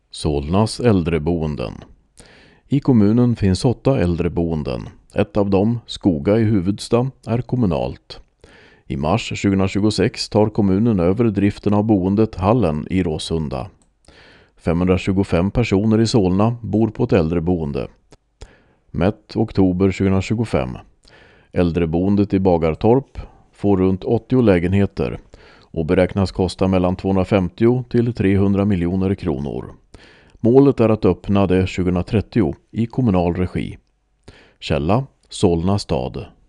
Solnas äldreboenden. I kommunen finns 8 äldreboenden. Ett av dem, Skoga i Huvudsta, är kommunalt. I mars 2026 tar kommunen över driften av boendet Hallen i Råsunda. 525 personer i Solna bor på ett äldreboende. Mätt oktober 2025. Äldreboendet i Bagartorp får runt 80 lägenheter och beräknas kosta mellan 250 till 300 miljoner kronor. Målet är att öppna det 2030 i kommunal regi. Källa: Solna stad.